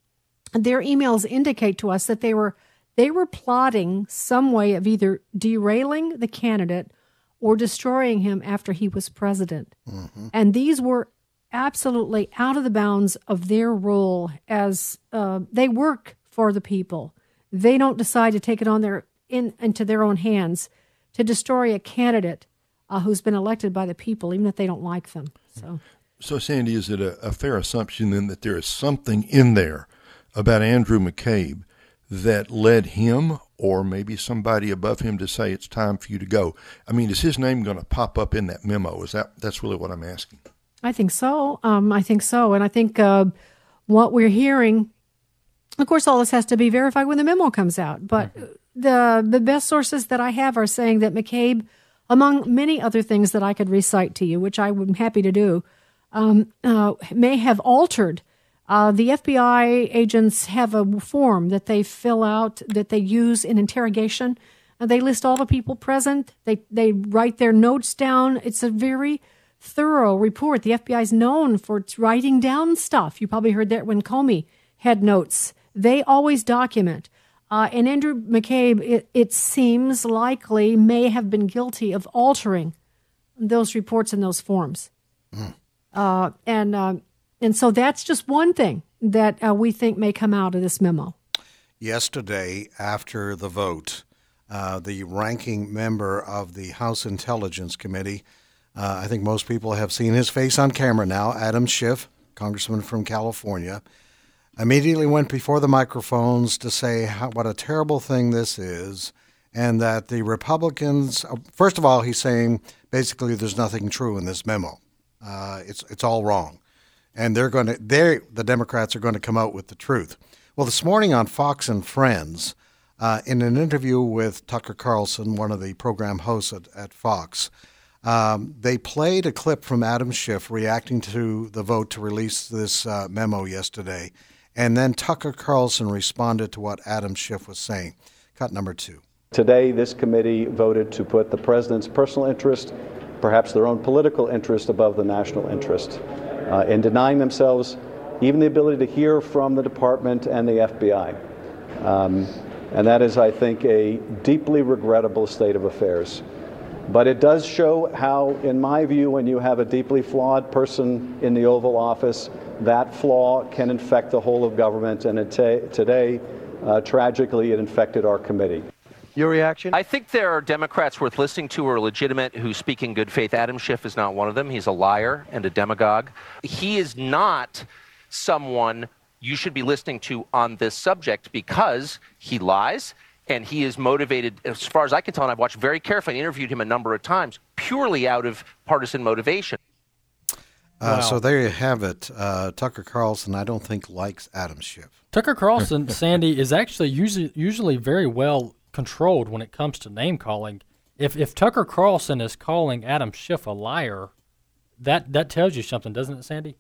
Their emails indicate to us that they were they were plotting some way of either derailing the candidate or destroying him after he was president. Mm-hmm. And these were absolutely out of the bounds of their role as uh, they work for the people. They don't decide to take it on their in into their own hands to destroy a candidate uh, who's been elected by the people, even if they don't like them. So, so Sandy, is it a, a fair assumption then that there is something in there about Andrew McCabe that led him or maybe somebody above him to say it's time for you to go? I mean, is his name going to pop up in that memo? Is that that's really what I'm asking? I think so. Um, I think so. And I think uh, what we're hearing, of course, all this has to be verified when the memo comes out. But mm-hmm. the the best sources that I have are saying that McCabe, among many other things that I could recite to you, which I would be happy to do, um, uh, may have altered. Uh, the F B I agents have a form that they fill out, that they use in interrogation. Uh, they list all the people present. They they write their notes down. It's a very thorough report. The F B I is known for writing down stuff. You probably heard that when Comey had notes. They always document. Uh, and Andrew McCabe, it, it seems likely, may have been guilty of altering those reports and those forms. Mm. Uh, and... Uh, And so that's just one thing that uh, we think may come out of this memo. Yesterday, after the vote, uh, the ranking member of the House Intelligence Committee, uh, I think most people have seen his face on camera now, Adam Schiff, congressman from California, immediately went before the microphones to say how, what a terrible thing this is and that the Republicans, first of all, he's saying basically there's nothing true in this memo. Uh, it's it's all wrong, and they're going to they the Democrats are going to come out with the truth. Well, this morning on Fox and Friends, uh, in an interview with Tucker Carlson, one of the program hosts at, at Fox, um, they played a clip from Adam Schiff reacting to the vote to release this uh, memo yesterday, and then Tucker Carlson responded to what Adam Schiff was saying. Cut number two. Today, this committee voted to put the president's personal interest, perhaps their own political interest, above the national interest, uh, in denying themselves even the ability to hear from the department and the F B I. Um, and that is, I think, a deeply regrettable state of affairs. But it does show how, in my view, when you have a deeply flawed person in the Oval Office, that flaw can infect the whole of government. And it t- today, uh, tragically, it infected our committee. Your reaction? I think there are Democrats worth listening to who are legitimate, who speak in good faith. Adam Schiff is not one of them. He's a liar and a demagogue. He is not someone you should be listening to on this subject because he lies and he is motivated, as far as I can tell, and I've watched very carefully and interviewed him a number of times, purely out of partisan motivation. Uh, Wow. So there you have it. Uh, Tucker Carlson, I don't think, likes Adam Schiff. Tucker Carlson, Sandy, is actually usually usually very well controlled when it comes to name calling. If if Tucker Carlson is calling Adam Schiff a liar, that that tells you something, doesn't it, Sandy?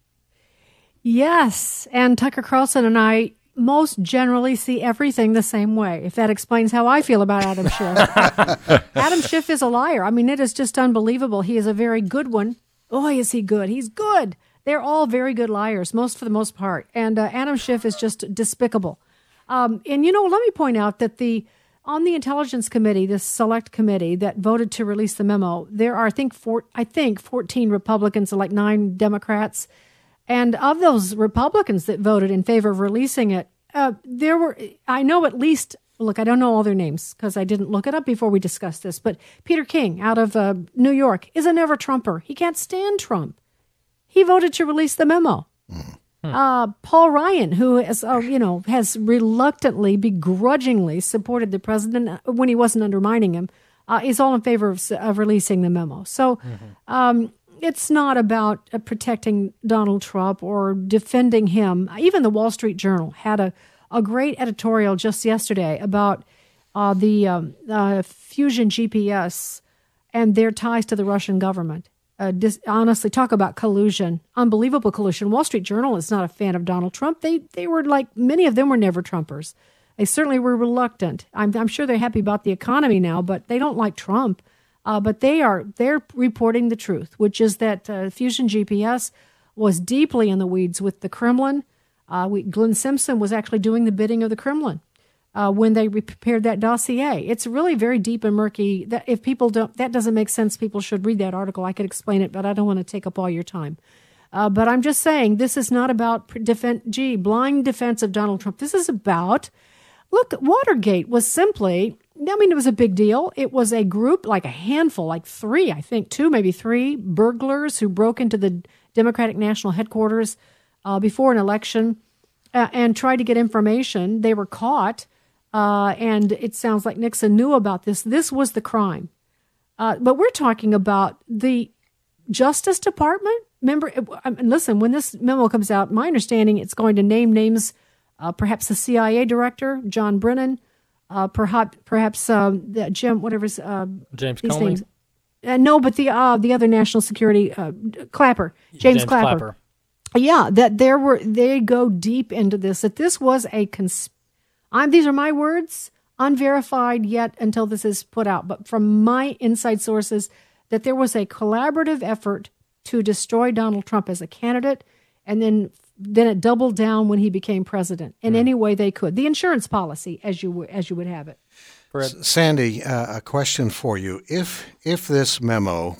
Yes, and Tucker Carlson and I most generally see everything the same way, if that explains how I feel about Adam Schiff. Adam Schiff is a liar. I mean, it is just unbelievable. He is a very good one. Boy, is he good. He's good. They're all very good liars, most for the most part. And uh, Adam Schiff is just despicable. Um, and, you know, let me point out that the on the Intelligence Committee, this select committee that voted to release the memo, there are, I think, four, I think fourteen Republicans and like nine Democrats. And of those Republicans that voted in favor of releasing it, uh, there were, I know at least, look, I don't know all their names because I didn't look it up before we discussed this, but Peter King out of uh, New York is a never Trumper. He can't stand Trump. He voted to release the memo. Mm. Uh, Paul Ryan, who has, uh, you know, has reluctantly, begrudgingly supported the president when he wasn't undermining him, uh, is all in favor of, of releasing the memo. So mm-hmm. um, it's not about uh, protecting Donald Trump or defending him. Even the Wall Street Journal had a, a great editorial just yesterday about uh, the um, uh, Fusion G P S and their ties to the Russian government. Uh, dis- honestly, talk about collusion, unbelievable collusion. Wall Street Journal is not a fan of Donald Trump. They they were like, many of them were never Trumpers. They certainly were reluctant. I'm, I'm sure they're happy about the economy now, but they don't like Trump. Uh, but they are they're reporting the truth, which is that uh, Fusion G P S was deeply in the weeds with the Kremlin. Uh, we, Glenn Simpson was actually doing the bidding of the Kremlin. Uh, when they re- prepared that dossier. It's really very deep and murky. That if people don't, that doesn't make sense. People should read that article. I could explain it, but I don't want to take up all your time. Uh, but I'm just saying, this is not about defense, gee, blind defense of Donald Trump. This is about, look, Watergate was simply, I mean, it was a big deal. It was a group, like a handful, like three, I think, two, maybe three burglars who broke into the Democratic National Headquarters uh, before an election uh, and tried to get information. They were caught. Uh, and it sounds like Nixon knew about this. This was the crime. Uh, but we're talking about the Justice Department. Remember, I mean, listen, when this memo comes out, my understanding it's going to name names, uh, perhaps the C I A director, John Brennan, uh, perhaps perhaps um, the Jim, whatever's uh, James these Comey. names. Uh, no, but the uh, the other national security uh, Clapper, James, James Clapper. Clapper. Yeah, that there were they go deep into this. That this was a conspiracy. I'm, these are my words, unverified yet until this is put out, but from my inside sources, that there was a collaborative effort to destroy Donald Trump as a candidate, and then then it doubled down when he became president in mm. any way they could. The insurance policy, as you as you would have it. S- Sandy, uh, a question for you: If if this memo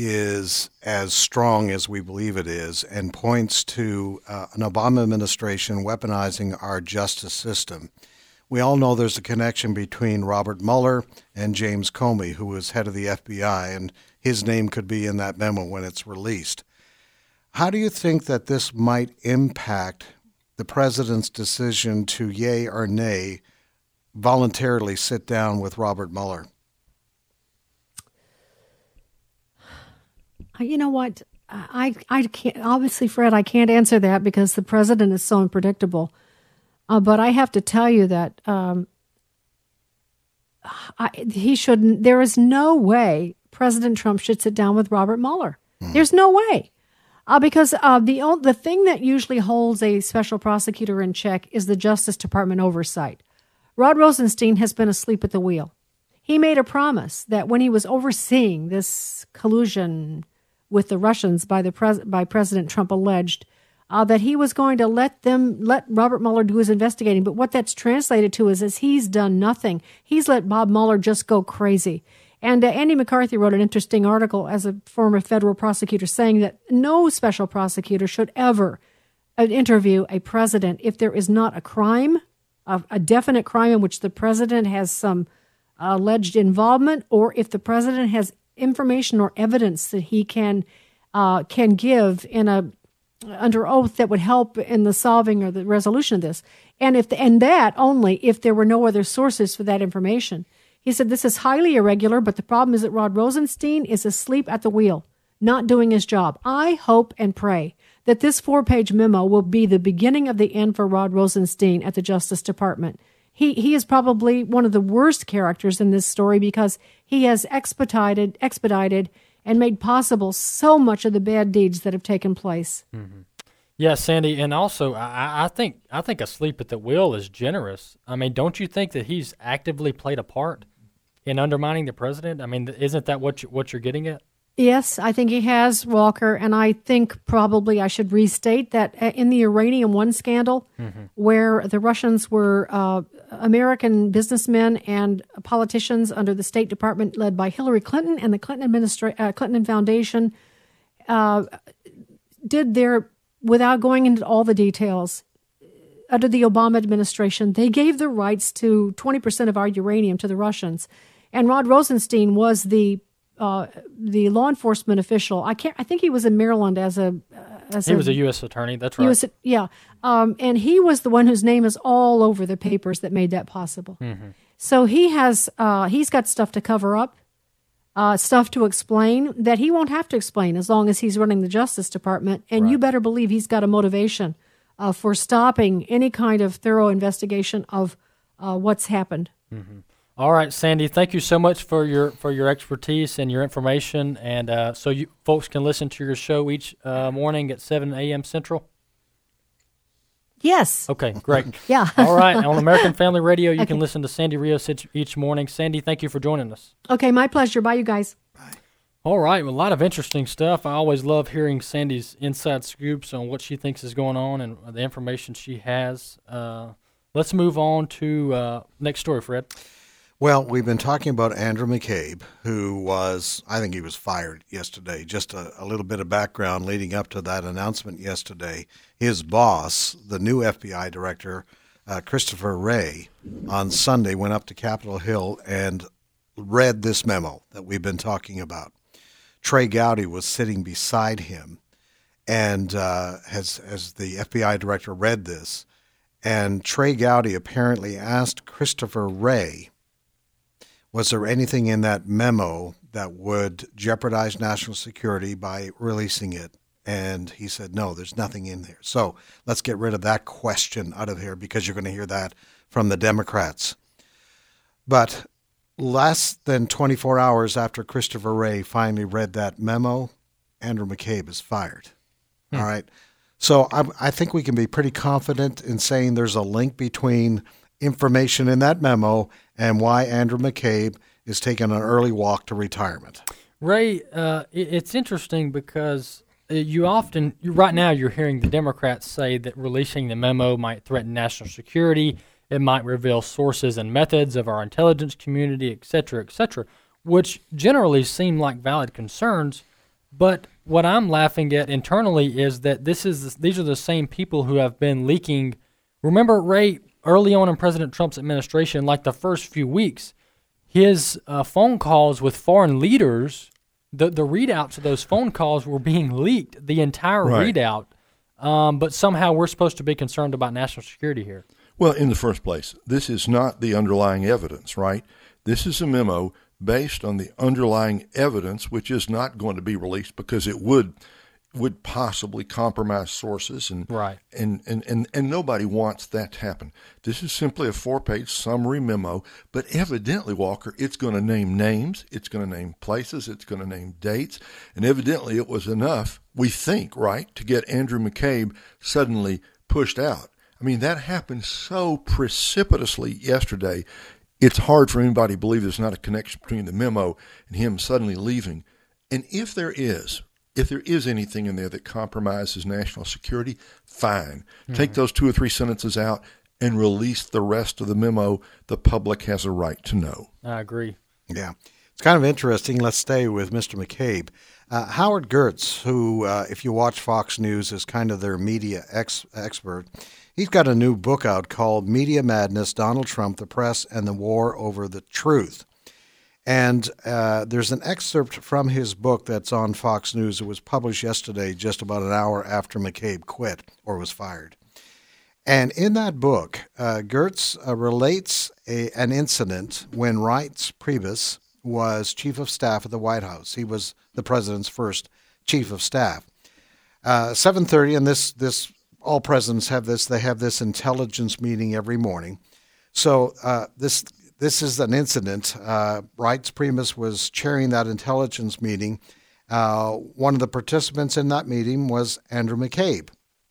is as strong as we believe it is, and points to uh, an Obama administration weaponizing our justice system. We all know there's a connection between Robert Mueller and James Comey, who was head of the F B I, and his name could be in that memo when it's released. How do you think that this might impact the president's decision to yay or nay voluntarily sit down with Robert Mueller? You know what? I, I can't, obviously, Fred, I can't answer that because the president is so unpredictable. Uh, but I have to tell you that um, I, he shouldn't, there is no way President Trump should sit down with Robert Mueller. Mm. There's no way. Uh, because uh, the the thing that usually holds a special prosecutor in check is the Justice Department oversight. Rod Rosenstein has been asleep at the wheel. He made a promise that when he was overseeing this collusion with the Russians by the pres- by President Trump alleged, uh, that he was going to let them let Robert Mueller do his investigating. But what that's translated to is, is he's done nothing. He's let Bob Mueller just go crazy. And uh, Andy McCarthy wrote an interesting article as a former federal prosecutor saying that no special prosecutor should ever uh, interview a president if there is not a crime, a, a definite crime in which the president has some uh, alleged involvement, or if the president has information or evidence that he can uh, can give in a under oath that would help in the solving or the resolution of this, and if the, and that only if there were no other sources for that information. He said this is highly irregular, but the problem is that Rod Rosenstein is asleep at the wheel, not doing his job. I hope and pray that this four-page memo will be the beginning of the end for Rod Rosenstein at the Justice Department. He he is probably one of the worst characters in this story because he has expedited, expedited and made possible so much of the bad deeds that have taken place. Mm-hmm. Yeah, Sandy, and also I, I think I think asleep at the wheel is generous. I mean, don't you think that he's actively played a part in undermining the president? I mean, isn't that what you, what you're getting at? Yes, I think he has, Walker, and I think probably I should restate that in the Uranium One scandal, mm-hmm. where the Russians were uh, American businessmen and politicians under the State Department led by Hillary Clinton and the Clinton administra- uh, Clinton Foundation uh, did their, without going into all the details, under the Obama administration, they gave the rights to twenty percent of our uranium to the Russians. And Rod Rosenstein was the uh, the law enforcement official. I can't. I think he was in Maryland as a. Uh, as he a, was a U S attorney. That's right. He was, yeah, um, and he was the one whose name is all over the papers that made that possible. Mm-hmm. So he has. Uh, he's got stuff to cover up, uh, stuff to explain that he won't have to explain as long as he's running the Justice Department. And right. you better believe he's got a motivation uh, for stopping any kind of thorough investigation of uh, what's happened. Mm-hmm. All right, Sandy, thank you so much for your for your expertise and your information. And uh, so you folks can listen to your show each uh, morning at seven a.m. Central? Yes. Okay, great. Yeah. All right, on American Family Radio, you okay. can listen to Sandy Rios each, each morning. Sandy, thank you for joining us. Okay, my pleasure. Bye, you guys. Bye. All right, well, a lot of interesting stuff. I always love hearing Sandy's inside scoops on what she thinks is going on and the information she has. Uh, let's move on to uh, next story, Fred. Well, we've been talking about Andrew McCabe, who was, I think he was fired yesterday. Just a, a little bit of background leading up to that announcement yesterday. His boss, the new F B I director, uh, Christopher Wray, on Sunday went up to Capitol Hill and read this memo that we've been talking about. Trey Gowdy was sitting beside him, and uh, as, as the F B I director read this, and Trey Gowdy apparently asked Christopher Wray, was there anything in that memo that would jeopardize national security by releasing it? And he said, no, there's nothing in there. So let's get rid of that question out of here because you're going to hear that from the Democrats. But less than twenty-four hours after Christopher Wray finally read that memo, Andrew McCabe is fired. Hmm. All right. So I, I think we can be pretty confident in saying there's a link between information in that memo and why Andrew McCabe is taking an early walk to retirement. Ray, uh, it, it's interesting because you often, you, right now you're hearing the Democrats say that releasing the memo might threaten national security, it might reveal sources and methods of our intelligence community, et cetera, et cetera, which generally seem like valid concerns. But what I'm laughing at internally is that this is these are the same people who have been leaking. Remember, Ray, early on in President Trump's administration, like the first few weeks, his uh, phone calls with foreign leaders, the, the readouts of those phone calls were being leaked, the entire right. readout. Um, but somehow we're supposed to be concerned about national security here. Well, in the first place, this is not the underlying evidence, right? This is a memo based on the underlying evidence, which is not going to be released because it would would possibly compromise sources, and right. and, and, and, and nobody wants that to happen. This is simply a four-page summary memo, but evidently, Walker, it's going to name names, it's going to name places, it's going to name dates, and evidently it was enough, we think, right, to get Andrew McCabe suddenly pushed out. I mean, that happened so precipitously yesterday, it's hard for anybody to believe there's not a connection between the memo and him suddenly leaving. And if there is, If there is anything in there that compromises national security, fine. Mm-hmm. Take those two or three sentences out and release the rest of the memo. The public has a right to know. I agree. Yeah. It's kind of interesting. Let's stay with Mister McCabe. Uh, Howard Gertz, who, uh, if you watch Fox News, is kind of their media ex- expert, he's got a new book out called Media Madness, Donald Trump, the Press, and the War Over the Truth. And uh, there's an excerpt from his book that's on Fox News. It was published yesterday, just about an hour after McCabe quit or was fired. And in that book, uh, Gertz uh, relates a, an incident when Reince Priebus was chief of staff at the White House. He was the president's first chief of staff. Uh, seven thirty, and this, this all presidents have this, they have this intelligence meeting every morning. So uh, this... This is an incident. Uh, Reince Priebus was chairing that intelligence meeting. Uh, one of the participants in that meeting was Andrew McCabe.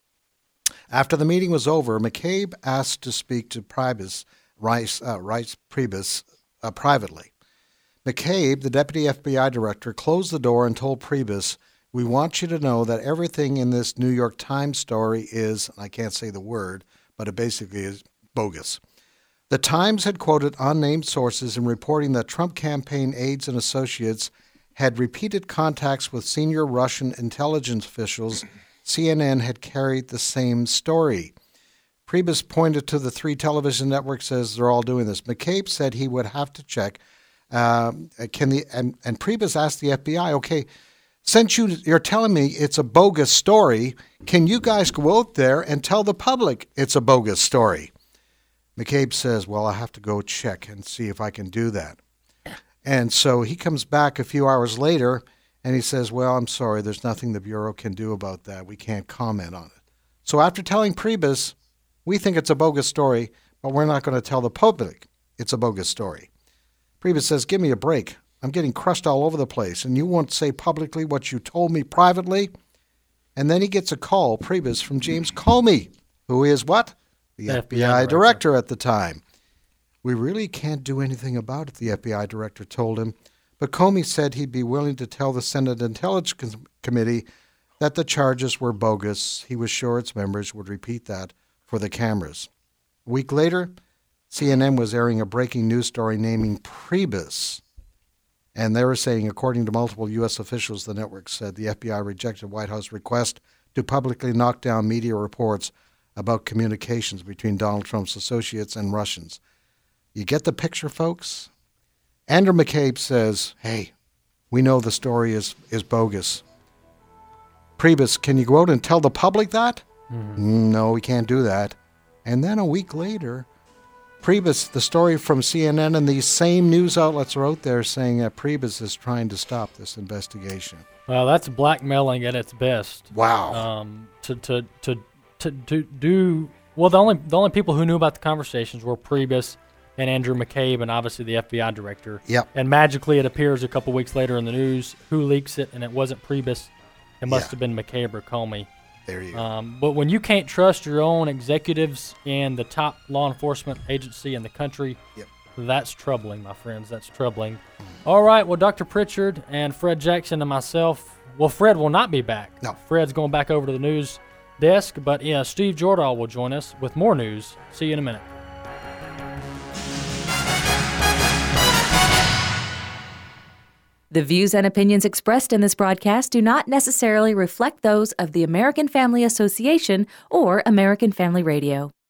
After the meeting was over, McCabe asked to speak to Priebus, Reince, uh, Reince Priebus uh, privately. McCabe, the deputy F B I director, closed the door and told Priebus, "We want you to know that everything in this New York Times story is," I can't say the word, but it basically is bogus. The Times had quoted unnamed sources in reporting that Trump campaign aides and associates had repeated contacts with senior Russian intelligence officials. C N N had carried the same story. Priebus pointed to the three television networks as they're all doing this. McCabe said he would have to check. Uh, can the and, and Priebus asked the F B I, okay, since you, you're telling me it's a bogus story, can you guys go out there and tell the public it's a bogus story? McCabe says, well, I have to go check and see if I can do that. And so he comes back a few hours later, and he says, well, I'm sorry, there's nothing the Bureau can do about that. We can't comment on it. So after telling Priebus, we think it's a bogus story, but we're not going to tell the public it's a bogus story. Priebus says, give me a break. I'm getting crushed all over the place, and you won't say publicly what you told me privately? And then he gets a call, Priebus, from James Comey, who is what? The F B I, F B I director. director at the time. We really can't do anything about it, the F B I director told him. But Comey said he'd be willing to tell the Senate Intelligence Committee that the charges were bogus. He was sure its members would repeat that for the cameras. A week later, C N N was airing a breaking news story naming Priebus. And they were saying, according to multiple U S officials, the network said the F B I rejected White House request to publicly knock down media reports about communications between Donald Trump's associates and Russians. You get the picture, folks? Andrew McCabe says, hey, we know the story is, is bogus. Priebus, can you go out and tell the public that? Mm-hmm. No, we can't do that. And then a week later, Priebus, the story from C N N and these same news outlets are out there saying that Priebus is trying to stop this investigation. Well, that's blackmailing at its best. Wow. Um, to, to, to, to, to do, well, the only, the only people who knew about the conversations were Priebus and Andrew McCabe and obviously the F B I director. Yep. And magically it appears a couple weeks later in the news who leaks it, and it wasn't Priebus. It must yeah. have been McCabe or Comey. There you go. Um, but when you can't trust your own executives in the top law enforcement agency in the country, yep. that's troubling, my friends. That's troubling. Mm-hmm. All right, well, Doctor Pritchard and Fred Jackson and myself, well, Fred will not be back. No. Fred's going back over to the news desk, but yeah, Steve Jordahl will join us with more news. See you in a minute. The views and opinions expressed in this broadcast do not necessarily reflect those of the American Family Association or American Family Radio.